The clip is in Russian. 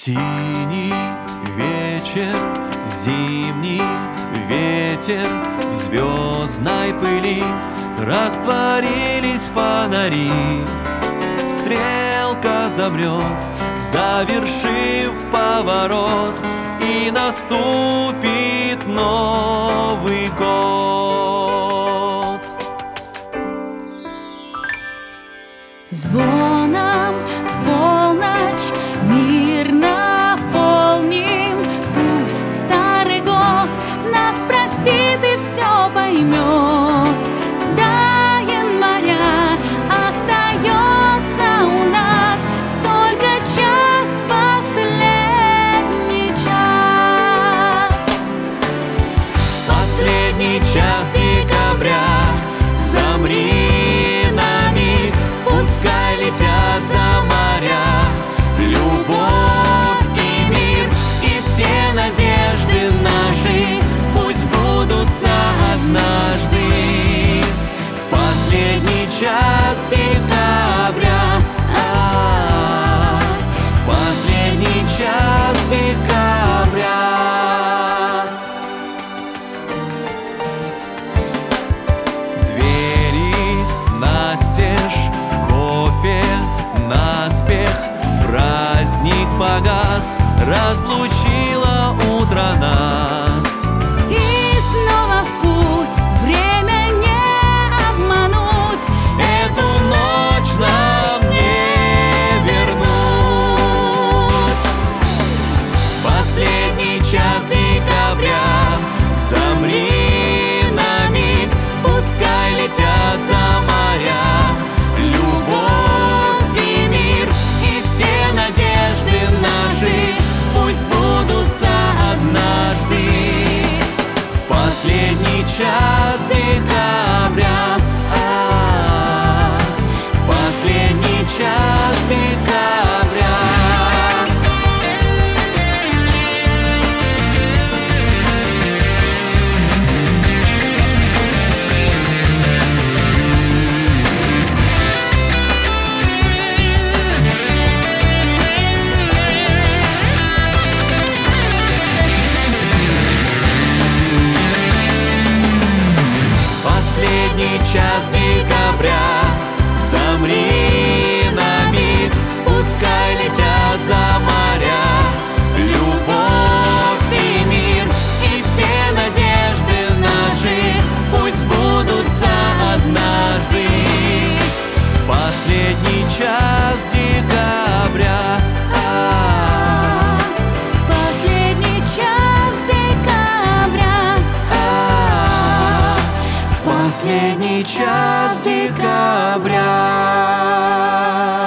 Синий вечер, зимний ветер, в звездной пыли растворились фонари. Стрелка замрет, завершив поворот, и наступит Новый год. Звоном в полночь мир наполним. Пусть старый год нас простит и все поймет. До января остается у нас только час, последний час. Последний час декабря, замри на миг, пускай летят за моря любовь и мир, и все надежды наши пусть сбудутся однажды. В последний час декабря, в последний час декабря. Двери настежь, кофе наспех, праздник погас, разлучило утро нас. И снова в путь, время не обмануть. Эту ночь нам не вернуть. Последний час декабря, замри на миг, пускай летят за моря любовь и мир, и все надежды наши пусть сбудутся однажды. В последний час декабря, в последний час декабря. Последний час декабря, замри на миг, пускай летят за моря любовь и мир, и все надежды наши пусть сбудутся однажды. В последний час декабря, Последний час декабря. последний час декабря.